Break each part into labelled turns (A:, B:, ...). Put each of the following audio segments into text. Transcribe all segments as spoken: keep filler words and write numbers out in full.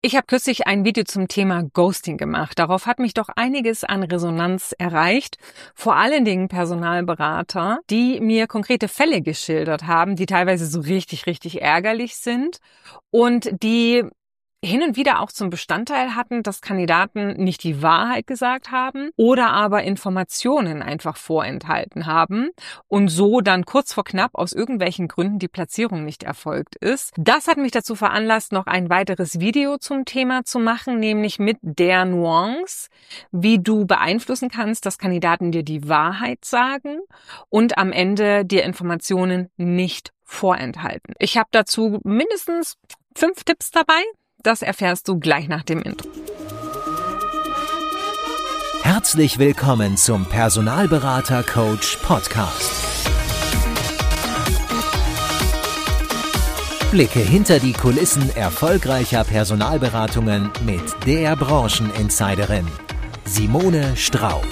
A: Ich habe kürzlich ein Video zum Thema Ghosting gemacht. Darauf hat mich doch einiges an Resonanz erreicht. Vor allen Dingen Personalberater, die mir konkrete Fälle geschildert haben, die teilweise so richtig, richtig ärgerlich sind und die hin und wieder auch zum Bestandteil hatten, dass Kandidaten nicht die Wahrheit gesagt haben oder aber Informationen einfach vorenthalten haben und so dann kurz vor knapp aus irgendwelchen Gründen die Platzierung nicht erfolgt ist. Das hat mich dazu veranlasst, noch ein weiteres Video zum Thema zu machen, nämlich mit der Nuance, wie du beeinflussen kannst, dass Kandidaten dir die Wahrheit sagen und am Ende dir Informationen nicht vorenthalten. Ich habe dazu mindestens fünf Tipps dabei. Das erfährst du gleich nach dem Intro.
B: Herzlich willkommen zum Personalberater Coach Podcast. Blicke hinter die Kulissen erfolgreicher Personalberatungen mit der Brancheninsiderin Simone Straub.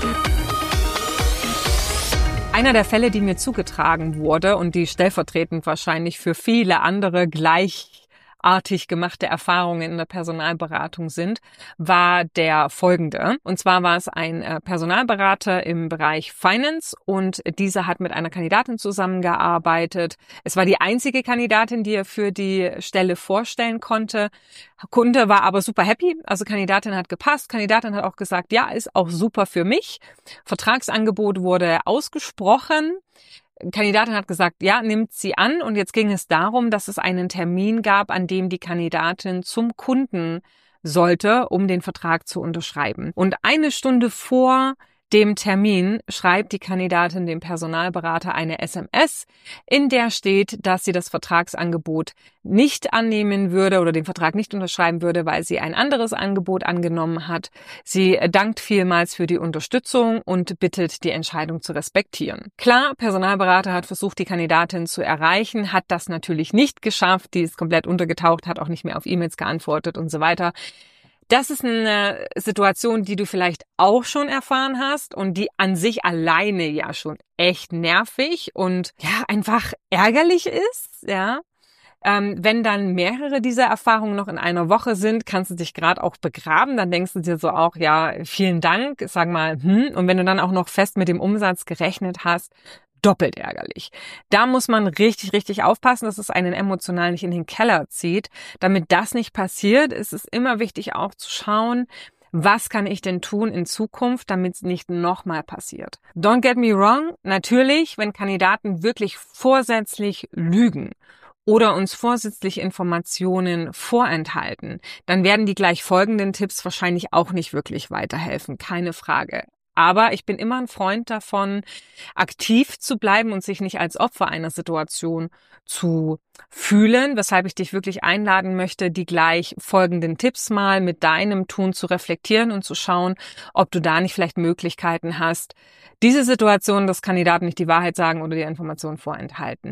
A: Einer der Fälle, die mir zugetragen wurde und die stellvertretend wahrscheinlich für viele andere gleich artig gemachte Erfahrungen in der Personalberatung sind, war der folgende. Und zwar war es ein Personalberater im Bereich Finance und dieser hat mit einer Kandidatin zusammengearbeitet. Es war die einzige Kandidatin, die er für die Stelle vorstellen konnte. Kunde war aber super happy, also Kandidatin hat gepasst. Kandidatin hat auch gesagt, ja, ist auch super für mich. Vertragsangebot wurde ausgesprochen. Kandidatin hat gesagt, ja, nimmt sie an und jetzt ging es darum, dass es einen Termin gab, an dem die Kandidatin zum Kunden sollte, um den Vertrag zu unterschreiben. Und eine Stunde vor dem Termin schreibt die Kandidatin dem Personalberater eine S M S, in der steht, dass sie das Vertragsangebot nicht annehmen würde oder den Vertrag nicht unterschreiben würde, weil sie ein anderes Angebot angenommen hat. Sie dankt vielmals für die Unterstützung und bittet, die Entscheidung zu respektieren. Klar, Personalberater hat versucht, die Kandidatin zu erreichen, hat das natürlich nicht geschafft, die ist komplett untergetaucht, hat auch nicht mehr auf E-Mails geantwortet und so weiter. Das ist eine Situation, die du vielleicht auch schon erfahren hast und die an sich alleine ja schon echt nervig und ja einfach ärgerlich ist, ja. Ähm, wenn dann mehrere dieser Erfahrungen noch in einer Woche sind, kannst du dich gerade auch begraben, dann denkst du dir so auch, ja, vielen Dank, sag mal, hm. Und wenn du dann auch noch fest mit dem Umsatz gerechnet hast, doppelt ärgerlich. Da muss man richtig, richtig aufpassen, dass es einen emotional nicht in den Keller zieht. Damit das nicht passiert, ist es immer wichtig auch zu schauen, was kann ich denn tun in Zukunft, damit es nicht nochmal passiert. Don't get me wrong, natürlich, wenn Kandidaten wirklich vorsätzlich lügen oder uns vorsätzlich Informationen vorenthalten, dann werden die gleich folgenden Tipps wahrscheinlich auch nicht wirklich weiterhelfen, keine Frage. Aber ich bin immer ein Freund davon, aktiv zu bleiben und sich nicht als Opfer einer Situation zu fühlen, weshalb ich dich wirklich einladen möchte, die gleich folgenden Tipps mal mit deinem Tun zu reflektieren und zu schauen, ob du da nicht vielleicht Möglichkeiten hast, diese Situation, dass Kandidaten nicht die Wahrheit sagen oder die Informationen vorenthalten,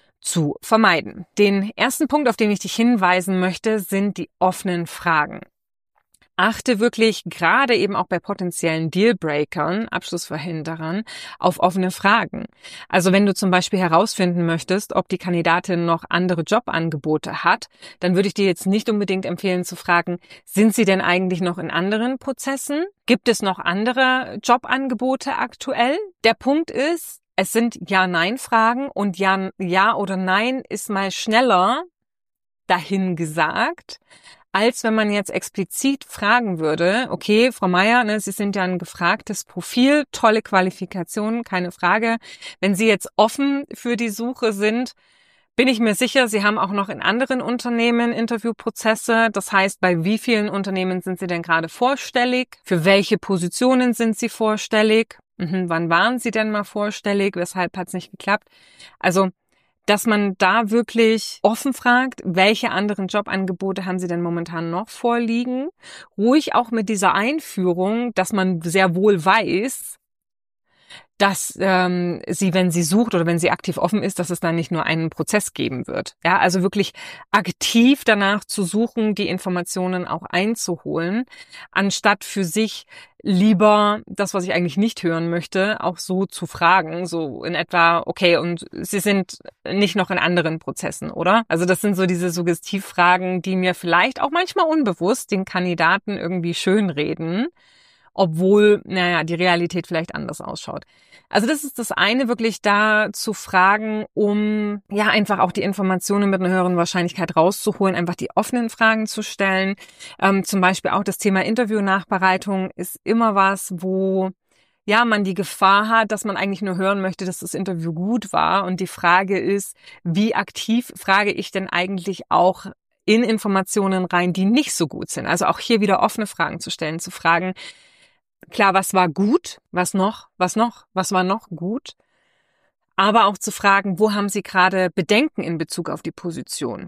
A: zu vermeiden. Den ersten Punkt, auf den ich dich hinweisen möchte, sind die offenen Fragen. Achte wirklich gerade eben auch bei potenziellen Dealbreakern, Abschlussverhinderern, auf offene Fragen. Also wenn du zum Beispiel herausfinden möchtest, ob die Kandidatin noch andere Jobangebote hat, dann würde ich dir jetzt nicht unbedingt empfehlen zu fragen, sind sie denn eigentlich noch in anderen Prozessen? Gibt es noch andere Jobangebote aktuell? Der Punkt ist, es sind Ja-Nein-Fragen und Ja, Ja oder Nein ist mal schneller dahin gesagt, als wenn man jetzt explizit fragen würde, okay, Frau Meier, ne, Sie sind ja ein gefragtes Profil, tolle Qualifikationen, keine Frage. Wenn Sie jetzt offen für die Suche sind, bin ich mir sicher, Sie haben auch noch in anderen Unternehmen Interviewprozesse. Das heißt, bei wie vielen Unternehmen sind Sie denn gerade vorstellig? Für welche Positionen sind Sie vorstellig? Mhm, wann waren Sie denn mal vorstellig? Weshalb hat es nicht geklappt? Also, dass man da wirklich offen fragt, welche anderen Jobangebote haben Sie denn momentan noch vorliegen? Ruhig auch mit dieser Einführung, dass man sehr wohl weiß, dass ähm, sie, wenn sie sucht oder wenn sie aktiv offen ist, dass es dann nicht nur einen Prozess geben wird. Ja, also wirklich aktiv danach zu suchen, die Informationen auch einzuholen, anstatt für sich lieber das, was ich eigentlich nicht hören möchte, auch so zu fragen, so in etwa, okay, und Sie sind nicht noch in anderen Prozessen, oder? Also das sind so diese Suggestivfragen, die mir vielleicht auch manchmal unbewusst den Kandidaten irgendwie schönreden, obwohl, naja, die Realität vielleicht anders ausschaut. Also das ist das eine, wirklich da zu fragen, um ja einfach auch die Informationen mit einer höheren Wahrscheinlichkeit rauszuholen, einfach die offenen Fragen zu stellen. Ähm, zum Beispiel auch das Thema Interview-Nachbereitung ist immer was, wo ja man die Gefahr hat, dass man eigentlich nur hören möchte, dass das Interview gut war. Und die Frage ist, wie aktiv frage ich denn eigentlich auch in Informationen rein, die nicht so gut sind? Also auch hier wieder offene Fragen zu stellen, zu fragen, klar, was war gut, was noch, was noch, was war noch gut, aber auch zu fragen, wo haben Sie gerade Bedenken in Bezug auf die Position?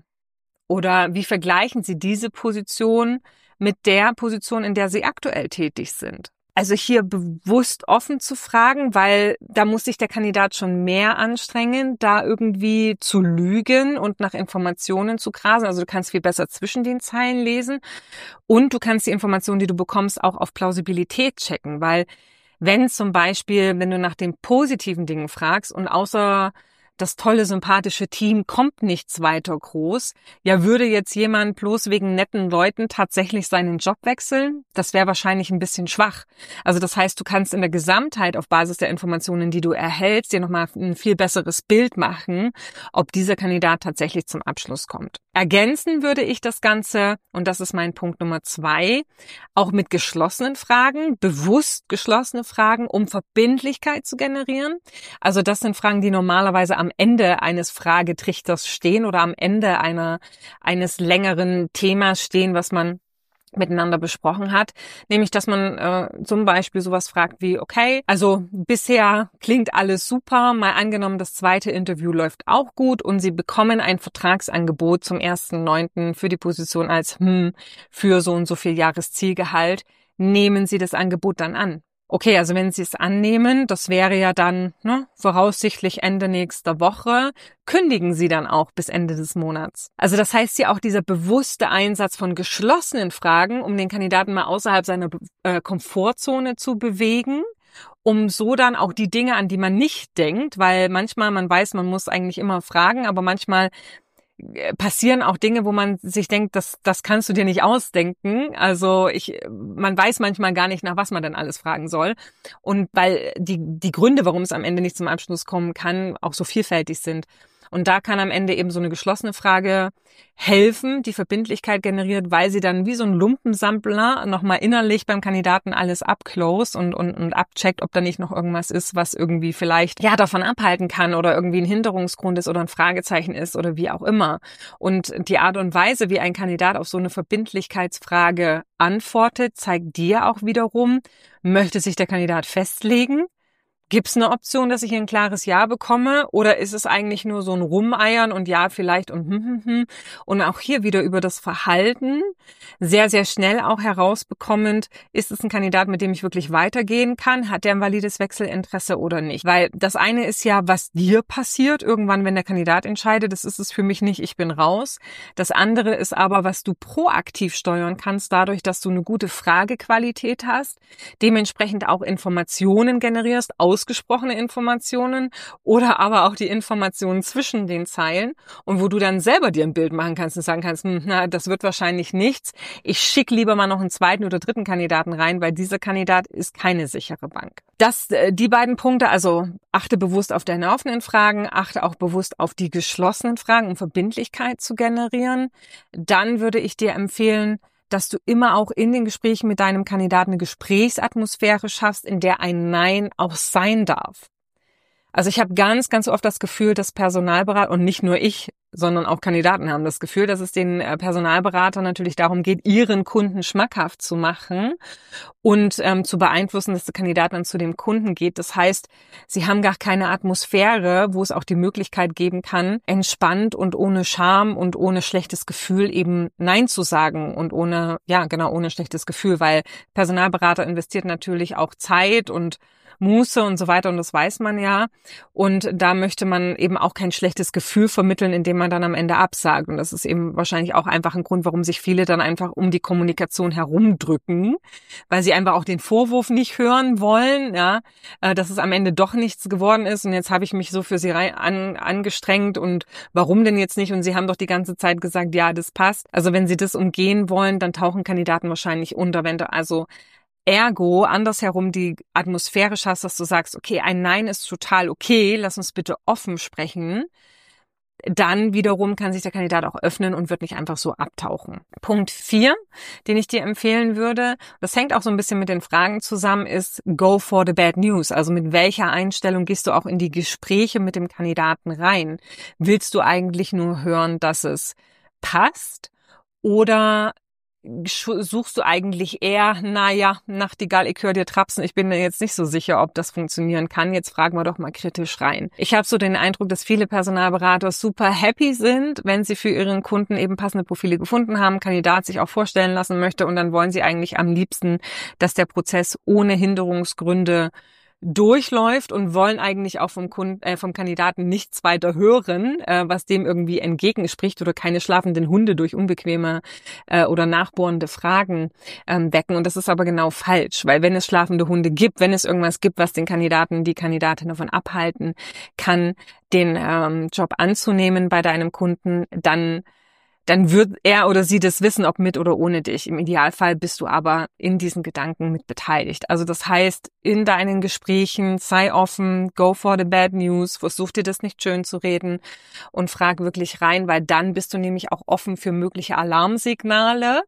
A: Oder wie vergleichen Sie diese Position mit der Position, in der Sie aktuell tätig sind? Also hier bewusst offen zu fragen, weil da muss sich der Kandidat schon mehr anstrengen, da irgendwie zu lügen und nach Informationen zu grasen. Also du kannst viel besser zwischen den Zeilen lesen und du kannst die Informationen, die du bekommst, auch auf Plausibilität checken, weil wenn zum Beispiel, wenn du nach den positiven Dingen fragst und außer das tolle, sympathische Team kommt nichts weiter groß. Ja, würde jetzt jemand bloß wegen netten Leuten tatsächlich seinen Job wechseln? Das wäre wahrscheinlich ein bisschen schwach. Also das heißt, du kannst in der Gesamtheit auf Basis der Informationen, die du erhältst, dir nochmal ein viel besseres Bild machen, ob dieser Kandidat tatsächlich zum Abschluss kommt. Ergänzen würde ich das Ganze, und das ist mein Punkt Nummer zwei, auch mit geschlossenen Fragen, bewusst geschlossene Fragen, um Verbindlichkeit zu generieren. Also das sind Fragen, die normalerweise am Ende eines Fragetrichters stehen oder am Ende einer eines längeren Themas stehen, was man miteinander besprochen hat, nämlich dass man äh, zum Beispiel sowas fragt wie, okay, also bisher klingt alles super, mal angenommen, das zweite Interview läuft auch gut und Sie bekommen ein Vertragsangebot zum ersten neunten für die Position als hm, für so und so viel Jahreszielgehalt, nehmen Sie das Angebot dann an? Okay, also wenn Sie es annehmen, das wäre ja dann ne, voraussichtlich Ende nächster Woche, kündigen Sie dann auch bis Ende des Monats. Also das heißt ja auch dieser bewusste Einsatz von geschlossenen Fragen, um den Kandidaten mal außerhalb seiner äh, Komfortzone zu bewegen, um so dann auch die Dinge, an die man nicht denkt, weil manchmal man weiß, man muss eigentlich immer fragen, aber manchmal passieren auch Dinge, wo man sich denkt, das, das kannst du dir nicht ausdenken. Also ich, man weiß manchmal gar nicht, nach was man denn alles fragen soll. Und weil die, die Gründe, warum es am Ende nicht zum Abschluss kommen kann, auch so vielfältig sind. Und da kann am Ende eben so eine geschlossene Frage helfen, die Verbindlichkeit generiert, weil sie dann wie so ein Lumpensammler nochmal innerlich beim Kandidaten alles abclose und, und, und abcheckt, ob da nicht noch irgendwas ist, was irgendwie vielleicht ja davon abhalten kann oder irgendwie ein Hinderungsgrund ist oder ein Fragezeichen ist oder wie auch immer. Und die Art und Weise, wie ein Kandidat auf so eine Verbindlichkeitsfrage antwortet, zeigt dir auch wiederum, möchte sich der Kandidat festlegen? Gibt es eine Option, dass ich hier ein klares Ja bekomme? Oder ist es eigentlich nur so ein Rumeiern und ja vielleicht und hm, hm, hm. Und auch hier wieder über das Verhalten sehr, sehr schnell auch herausbekommend, ist es ein Kandidat, mit dem ich wirklich weitergehen kann? Hat der ein valides Wechselinteresse oder nicht? Weil das eine ist ja, was dir passiert irgendwann, wenn der Kandidat entscheidet. Das ist es für mich nicht, ich bin raus. Das andere ist aber, was du proaktiv steuern kannst, dadurch, dass du eine gute Fragequalität hast, dementsprechend auch Informationen generierst, ausgesprochene Informationen oder aber auch die Informationen zwischen den Zeilen und wo du dann selber dir ein Bild machen kannst und sagen kannst, hm, na, das wird wahrscheinlich nichts. Ich schicke lieber mal noch einen zweiten oder dritten Kandidaten rein, weil dieser Kandidat ist keine sichere Bank. Das, die beiden Punkte, also achte bewusst auf deine offenen Fragen, achte auch bewusst auf die geschlossenen Fragen, um Verbindlichkeit zu generieren. Dann würde ich dir empfehlen, dass du immer auch in den Gesprächen mit deinem Kandidaten eine Gesprächsatmosphäre schaffst, in der ein Nein auch sein darf. Also ich habe ganz, ganz oft das Gefühl, dass Personalberater, und nicht nur ich, sondern auch Kandidaten haben das Gefühl, dass es den Personalberatern natürlich darum geht, ihren Kunden schmackhaft zu machen und ähm, zu beeinflussen, dass der Kandidat dann zu dem Kunden geht. Das heißt, sie haben gar keine Atmosphäre, wo es auch die Möglichkeit geben kann, entspannt und ohne Scham und ohne schlechtes Gefühl eben Nein zu sagen und ohne, ja genau, ohne schlechtes Gefühl, weil Personalberater investiert natürlich auch Zeit und Muße und so weiter und das weiß man ja. Und da möchte man eben auch kein schlechtes Gefühl vermitteln, indem man dann am Ende absagt. Und das ist eben wahrscheinlich auch einfach ein Grund, warum sich viele dann einfach um die Kommunikation herumdrücken, weil sie einfach auch den Vorwurf nicht hören wollen, ja, dass es am Ende doch nichts geworden ist und jetzt habe ich mich so für sie rein, an, angestrengt und warum denn jetzt nicht? Und sie haben doch die ganze Zeit gesagt, ja, das passt. Also wenn sie das umgehen wollen, dann tauchen Kandidaten wahrscheinlich unter, wenn du also ergo andersherum die Atmosphäre schaffst, dass du sagst, okay, ein Nein ist total okay, lass uns bitte offen sprechen. Dann wiederum kann sich der Kandidat auch öffnen und wird nicht einfach so abtauchen. Punkt vier, den ich dir empfehlen würde, das hängt auch so ein bisschen mit den Fragen zusammen, ist go for the bad news. Also mit welcher Einstellung gehst du auch in die Gespräche mit dem Kandidaten rein? Willst du eigentlich nur hören, dass es passt? Oder suchst du eigentlich eher, naja, Nachtigall, ich höre dir trapsen, ich bin mir jetzt nicht so sicher, ob das funktionieren kann, jetzt fragen wir doch mal kritisch rein. Ich habe so den Eindruck, dass viele Personalberater super happy sind, wenn sie für ihren Kunden eben passende Profile gefunden haben, Kandidat sich auch vorstellen lassen möchte und dann wollen sie eigentlich am liebsten, dass der Prozess ohne Hinderungsgründe durchläuft und wollen eigentlich auch vom Kunden, äh, vom Kandidaten nichts weiter hören, äh, was dem irgendwie entgegenspricht oder keine schlafenden Hunde durch unbequeme äh, oder nachbohrende Fragen ähm, wecken. Und das ist aber genau falsch, weil wenn es schlafende Hunde gibt, wenn es irgendwas gibt, was den Kandidaten, die Kandidatin davon abhalten kann, den ähm, Job anzunehmen bei deinem Kunden, dann dann wird er oder sie das wissen, ob mit oder ohne dich. Im Idealfall bist du aber in diesen Gedanken mit beteiligt. Also das heißt, in deinen Gesprächen sei offen, go for the bad news, versuch dir das nicht schön zu reden und frag wirklich rein, weil dann bist du nämlich auch offen für mögliche Alarmsignale,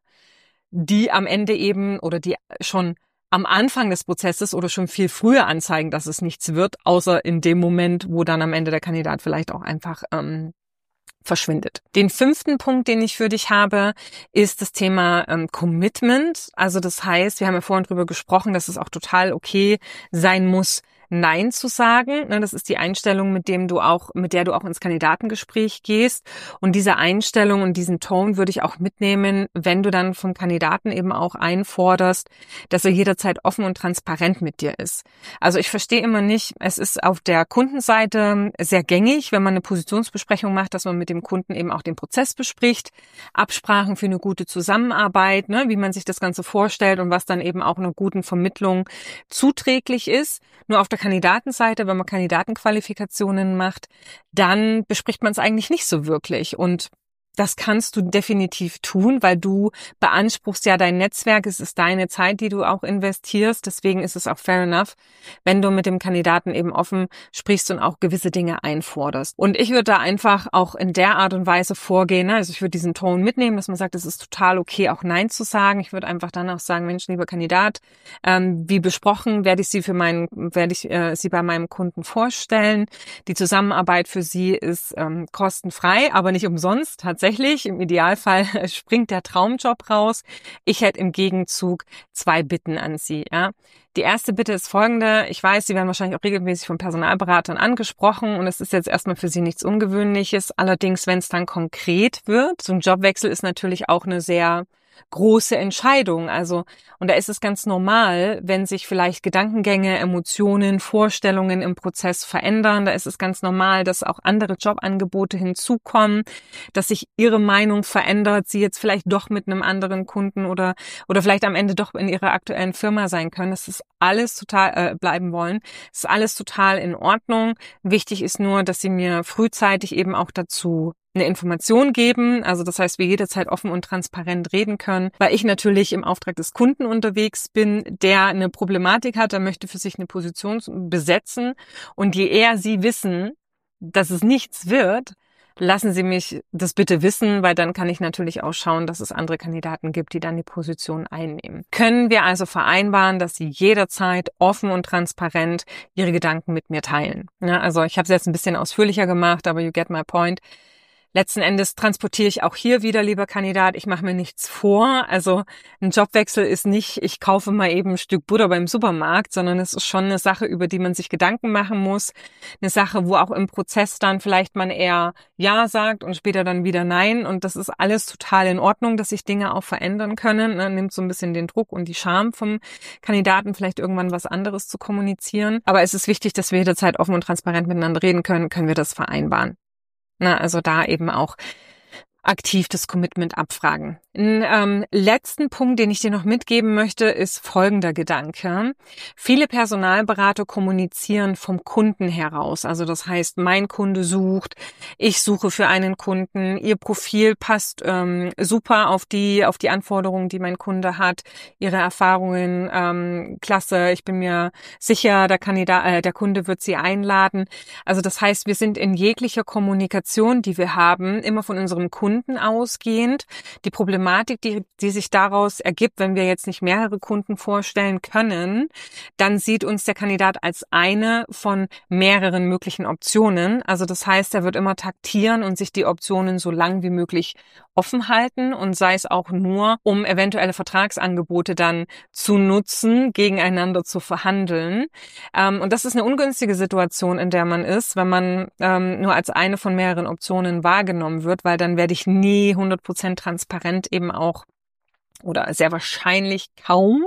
A: die am Ende eben oder die schon am Anfang des Prozesses oder schon viel früher anzeigen, dass es nichts wird, außer in dem Moment, wo dann am Ende der Kandidat vielleicht auch einfach ähm, verschwindet. Den fünften Punkt, den ich für dich habe, ist das Thema ähm, Commitment. Also das heißt, wir haben ja vorhin drüber gesprochen, dass es auch total okay sein muss, Nein zu sagen. Das ist die Einstellung, mit dem du auch, mit der du auch ins Kandidatengespräch gehst. Und diese Einstellung und diesen Ton würde ich auch mitnehmen, wenn du dann vom Kandidaten eben auch einforderst, dass er jederzeit offen und transparent mit dir ist. Also ich verstehe immer nicht, es ist auf der Kundenseite sehr gängig, wenn man eine Positionsbesprechung macht, dass man mit dem Kunden eben auch den Prozess bespricht, Absprachen für eine gute Zusammenarbeit, ne, wie man sich das Ganze vorstellt und was dann eben auch einer guten Vermittlung zuträglich ist. Nur auf der Kandidatenseite, wenn man Kandidatenqualifikationen macht, dann bespricht man es eigentlich nicht so wirklich. Und das kannst du definitiv tun, weil du beanspruchst ja dein Netzwerk. Es ist deine Zeit, die du auch investierst. Deswegen ist es auch fair enough, wenn du mit dem Kandidaten eben offen sprichst und auch gewisse Dinge einforderst. Und ich würde da einfach auch in der Art und Weise vorgehen. Also ich würde diesen Ton mitnehmen, dass man sagt, es ist total okay, auch Nein zu sagen. Ich würde einfach dann auch sagen, Mensch, lieber Kandidat, ähm, wie besprochen, werde ich Sie für meinen, werde ich äh, Sie bei meinem Kunden vorstellen. Die Zusammenarbeit für Sie ist ähm, kostenfrei, aber nicht umsonst. Tatsächlich Tatsächlich, im Idealfall springt der Traumjob raus. Ich hätte im Gegenzug zwei Bitten an Sie. Ja. Die erste Bitte ist folgende. Ich weiß, Sie werden wahrscheinlich auch regelmäßig von Personalberatern angesprochen und es ist jetzt erstmal für Sie nichts Ungewöhnliches. Allerdings, wenn es dann konkret wird, so ein Jobwechsel ist natürlich auch eine sehr große Entscheidung. Also, und da ist es ganz normal, wenn sich vielleicht Gedankengänge, Emotionen, Vorstellungen im Prozess verändern. Da ist es ganz normal, dass auch andere Jobangebote hinzukommen, dass sich Ihre Meinung verändert, Sie jetzt vielleicht doch mit einem anderen Kunden oder oder vielleicht am Ende doch in Ihrer aktuellen Firma sein können. Das ist alles total äh, bleiben wollen. Das ist alles total in Ordnung. Wichtig ist nur, dass Sie mir frühzeitig eben auch dazu eine Information geben, also das heißt, wir jederzeit offen und transparent reden können, weil ich natürlich im Auftrag des Kunden unterwegs bin, der eine Problematik hat, der möchte für sich eine Position besetzen und je eher Sie wissen, dass es nichts wird, lassen Sie mich das bitte wissen, weil dann kann ich natürlich auch schauen, dass es andere Kandidaten gibt, die dann die Position einnehmen. Können wir also vereinbaren, dass Sie jederzeit offen und transparent Ihre Gedanken mit mir teilen? Ja, also ich habe es jetzt ein bisschen ausführlicher gemacht, aber you get my point. Letzten Endes transportiere ich auch hier wieder, lieber Kandidat, ich mache mir nichts vor. Also ein Jobwechsel ist nicht, ich kaufe mal eben ein Stück Butter beim Supermarkt, sondern es ist schon eine Sache, über die man sich Gedanken machen muss. Eine Sache, wo auch im Prozess dann vielleicht man eher Ja sagt und später dann wieder Nein. Und das ist alles total in Ordnung, dass sich Dinge auch verändern können. Ne? Nimmt so ein bisschen den Druck und die Scham vom Kandidaten, vielleicht irgendwann was anderes zu kommunizieren. Aber es ist wichtig, dass wir jederzeit offen und transparent miteinander reden können, können wir das vereinbaren. Na, also da eben auch aktiv das Commitment abfragen. Ein ähm, letzten Punkt, den ich dir noch mitgeben möchte, ist folgender Gedanke. Viele Personalberater kommunizieren vom Kunden heraus. Also das heißt, mein Kunde sucht, ich suche für einen Kunden, ihr Profil passt ähm, super auf die auf die Anforderungen, die mein Kunde hat, ihre Erfahrungen, ähm, klasse, ich bin mir sicher, der Kandidat, äh, der Kunde wird sie einladen. Also das heißt, wir sind in jeglicher Kommunikation, die wir haben, immer von unserem Kunden ausgehend. Die Problematik, die, die sich daraus ergibt, wenn wir jetzt nicht mehrere Kunden vorstellen können, dann sieht uns der Kandidat als eine von mehreren möglichen Optionen. Also das heißt, er wird immer taktieren und sich die Optionen so lang wie möglich offen halten und sei es auch nur, um eventuelle Vertragsangebote dann zu nutzen, gegeneinander zu verhandeln. Ähm, und das ist eine ungünstige Situation, in der man ist, wenn man ähm, nur als eine von mehreren Optionen wahrgenommen wird, weil dann werde ich nie hundert Prozent transparent eben auch oder sehr wahrscheinlich kaum,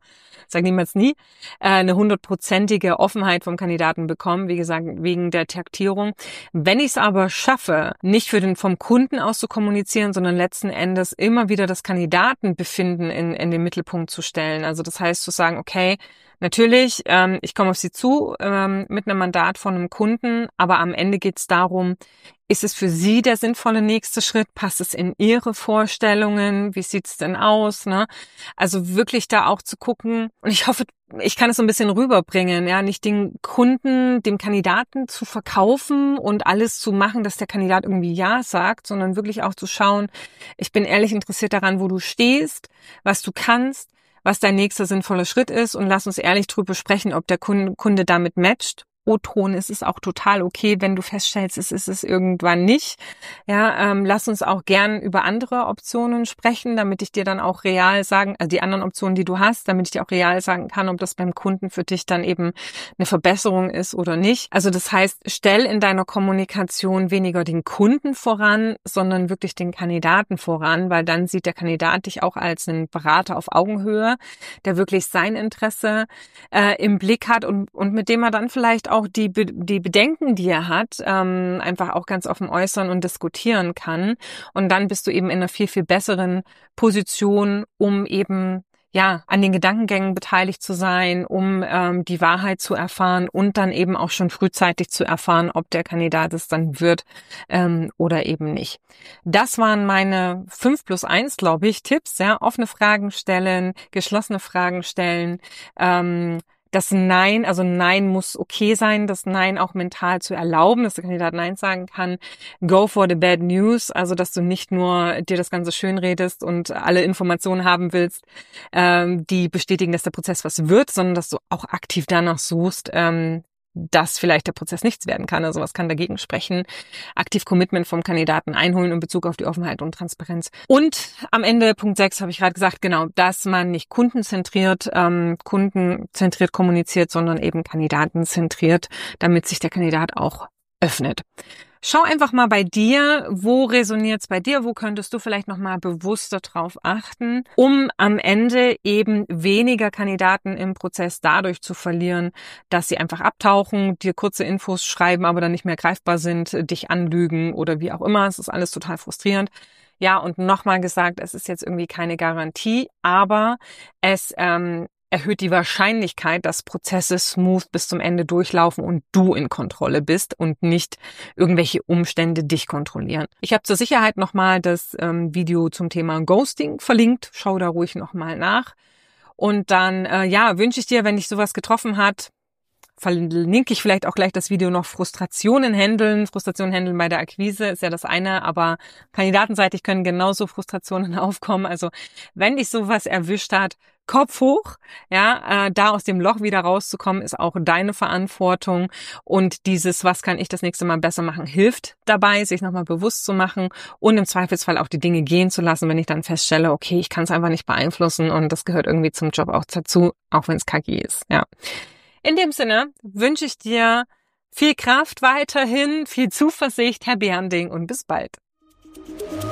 A: sag niemals nie, eine hundertprozentige Offenheit vom Kandidaten bekommen, wie gesagt, wegen der Taktierung. Wenn ich es aber schaffe, nicht für den vom Kunden aus zu kommunizieren, sondern letzten Endes immer wieder das Kandidatenbefinden in, in den Mittelpunkt zu stellen. Also das heißt zu sagen, okay, natürlich, ähm, ich komme auf Sie zu ähm, mit einem Mandat von einem Kunden, aber am Ende geht es darum, ist es für Sie der sinnvolle nächste Schritt? Passt es in Ihre Vorstellungen? Wie sieht's denn aus? Ne? Also wirklich da auch zu gucken. Und ich hoffe, ich kann es so ein bisschen rüberbringen, ja, nicht den Kunden, dem Kandidaten zu verkaufen und alles zu machen, dass der Kandidat irgendwie Ja sagt, sondern wirklich auch zu schauen, ich bin ehrlich interessiert daran, wo du stehst, was du kannst, was dein nächster sinnvoller Schritt ist und lass uns ehrlich drüber sprechen, ob der Kunde damit matcht. O-Ton ist es auch total okay, wenn du feststellst, es ist es irgendwann nicht. Ja, ähm, lass uns auch gern über andere Optionen sprechen, damit ich dir dann auch real sagen, also die anderen Optionen, die du hast, damit ich dir auch real sagen kann, ob das beim Kunden für dich dann eben eine Verbesserung ist oder nicht. Also das heißt, stell in deiner Kommunikation weniger den Kunden voran, sondern wirklich den Kandidaten voran, weil dann sieht der Kandidat dich auch als einen Berater auf Augenhöhe, der wirklich sein Interesse äh, im Blick hat und, und mit dem er dann vielleicht auch die, die Bedenken, die er hat, ähm, einfach auch ganz offen äußern und diskutieren kann. Und dann bist du eben in einer viel, viel besseren Position, um eben ja an den Gedankengängen beteiligt zu sein, um ähm, die Wahrheit zu erfahren und dann eben auch schon frühzeitig zu erfahren, ob der Kandidat es dann wird ähm, oder eben nicht. Das waren meine fünf plus eins, glaube ich, Tipps. Ja, offene Fragen stellen, geschlossene Fragen stellen, ähm, das Nein, also Nein muss okay sein, das Nein auch mental zu erlauben, dass der Kandidat Nein sagen kann. Go for the bad news, also dass du nicht nur dir das Ganze schön redest und alle Informationen haben willst, ähm, die bestätigen, dass der Prozess was wird, sondern dass du auch aktiv danach suchst, ähm, dass vielleicht der Prozess nichts werden kann. Also was kann dagegen sprechen? Aktiv Commitment vom Kandidaten einholen in Bezug auf die Offenheit und Transparenz. Und am Ende, Punkt sechs, habe ich gerade gesagt, genau, dass man nicht kundenzentriert, ähm, kundenzentriert kommuniziert, sondern eben kandidatenzentriert, damit sich der Kandidat auch öffnet. Schau einfach mal bei dir, wo resoniert's bei dir, wo könntest du vielleicht nochmal bewusster drauf achten, um am Ende eben weniger Kandidaten im Prozess dadurch zu verlieren, dass sie einfach abtauchen, dir kurze Infos schreiben, aber dann nicht mehr greifbar sind, dich anlügen oder wie auch immer. Es ist alles total frustrierend. Ja, und nochmal gesagt, es ist jetzt irgendwie keine Garantie, aber es ähm, erhöht die Wahrscheinlichkeit, dass Prozesse smooth bis zum Ende durchlaufen und du in Kontrolle bist und nicht irgendwelche Umstände dich kontrollieren. Ich habe zur Sicherheit nochmal das ähm, Video zum Thema Ghosting verlinkt. Schau da ruhig nochmal nach. Und dann äh, ja, wünsche ich dir, wenn dich sowas getroffen hat, verlinke ich vielleicht auch gleich das Video noch Frustrationen handeln. Frustrationen handeln bei der Akquise ist ja das eine, aber kandidatenseitig können genauso Frustrationen aufkommen. Also wenn dich sowas erwischt hat, Kopf hoch, ja, äh, da aus dem Loch wieder rauszukommen, ist auch deine Verantwortung. Und dieses, was kann ich das nächste Mal besser machen, hilft dabei, sich nochmal bewusst zu machen und im Zweifelsfall auch die Dinge gehen zu lassen, wenn ich dann feststelle, okay, ich kann es einfach nicht beeinflussen und das gehört irgendwie zum Job auch dazu, auch wenn es kacke ist, ja. In dem Sinne wünsche ich dir viel Kraft weiterhin, viel Zuversicht, Happy Hunting und bis bald.